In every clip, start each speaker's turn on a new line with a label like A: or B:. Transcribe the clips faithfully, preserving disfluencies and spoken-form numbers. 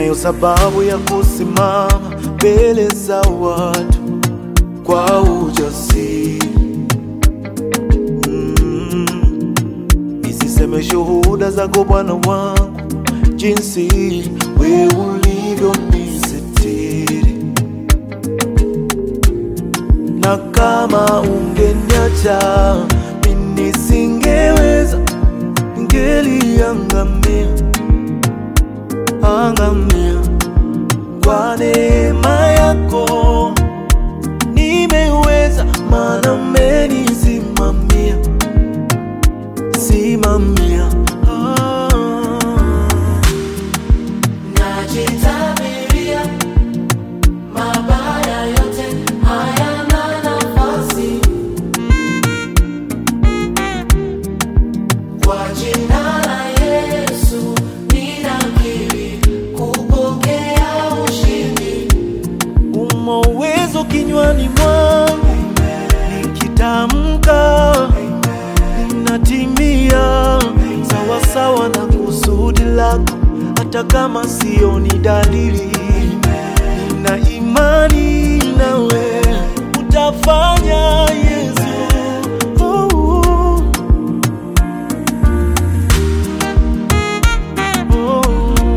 A: ninayo sababu ya kusimama mbele za watu kwa ujasiri. mm. Nisiseme shuhuda zako Bwana wangu, jinsi wewe ulivyo nisitiri. Na kama ungeniacha mimi nisingeweza, ningeliangamia angamia. Kwa neema yako nimeweza, maana umenisimamia simamia. ah.
B: Najitabiria mabaya yote hayana nafasi, kwa jina la Yesu ninakiri kupokea ushindi.
A: Umo uwezo kinywani mwangu, nikitamka ninatimia sawa sawa na kusudi lako, hata kama sioni dalili. Nina imani nawe utafanya, Yesu. oh. Oh.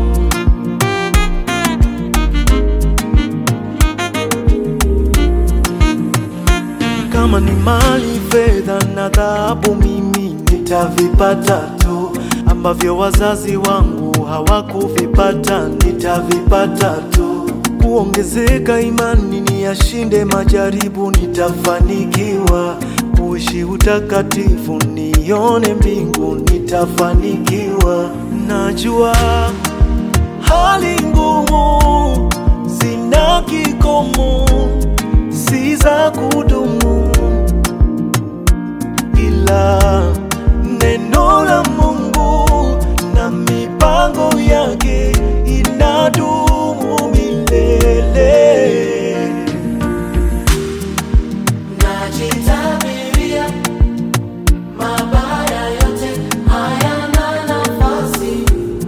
A: Kama ni mali, fedha na dhahabu, mimi nitavipata tu, ambavyo wazazi wangu hawakuvipata nitavipata tu. Kuongezeka imani, niyashinde majaribu, nitafanikiwa. Kuishi utakatifu, nione mbingu, nitafanikiwa. Najua hali ngumu zina kikomo, si za kudumu, ila neno la Mungu na mipango yake inadumu milele.
B: Najitabiria mabaya yote hayana nafasi,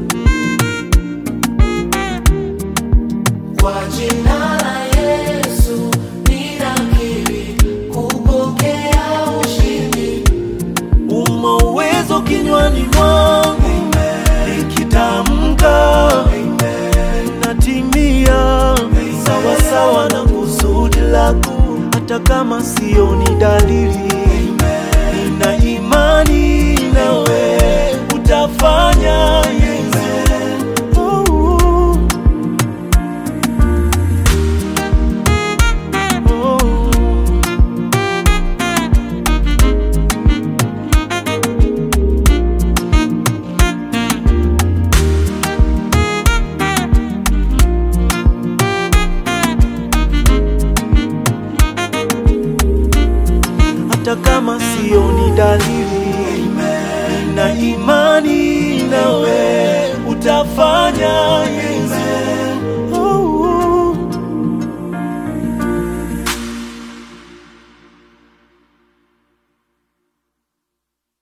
B: kwa jina la Yesu ninakiri kupokea ushindi.
A: Umo uwezo kinywani mwangu, nikitamka natimia sawa sawa na kusudi lako, hata kama sioni dalili. Nina imani